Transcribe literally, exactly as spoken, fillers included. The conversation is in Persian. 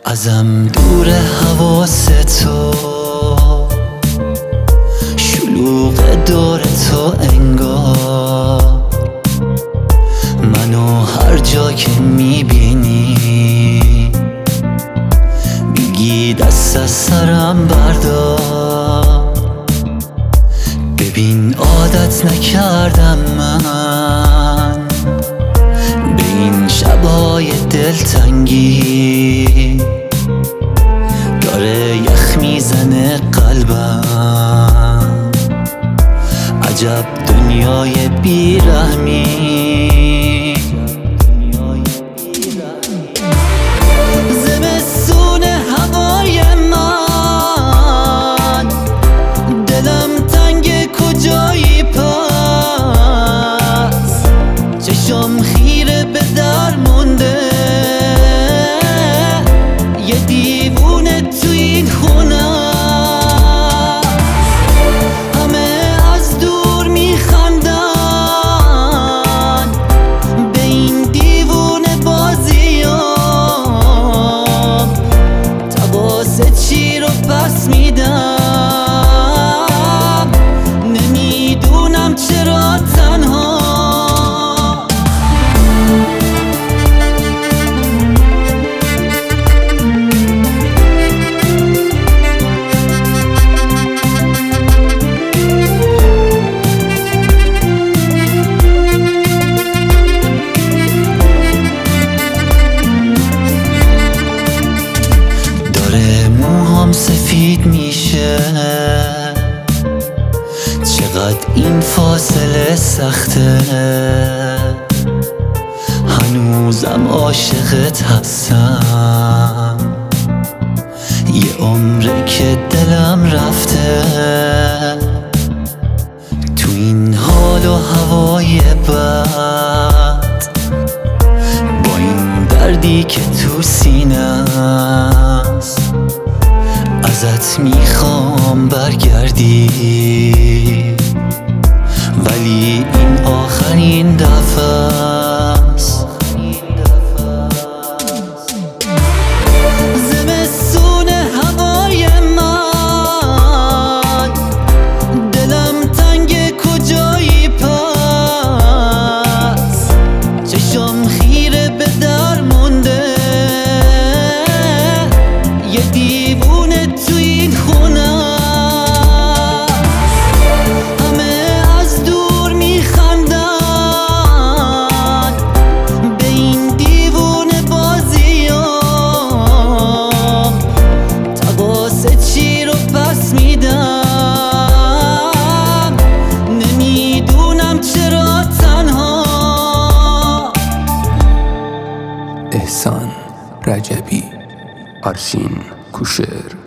ازم دور حواس تو، شلوغ دور تو انگار منو هر جا که میبینی میگی دست از سرم بردار. ببین عادت نکردم من به این شبای دلتنگی، داره یخ میزنه قلبم، عجب دنیای بیرحمی. زمستون هوای من، دلم تنگ کجایی پس، چشم خیره به در مونده، یه دیوونه تو این خونه، همه از دور میخندن به این دیوونه بازیام، تباسه چی رو پس میدم، نمیدونم چرا تنها. سفید میشه، چقدر این فاصله سخته، هنوزم عاشقت هستم، یه عمره که دلم رفته تو این حال و هوای بد، با این دردی که تو سینه است، ازت میخوام برگردی، ولی این آخرین دفعه است. زمستون هوای من، دلم تنگ کجایی پس، چشم خیره به در مونده، یه دیوونه تو این خونه، همه از دور میخندن به این دیوونه بازیام، تباسه چی رو پس میدم، نمیدونم چرا تنها. احسان رجبی، آرشین کوشر.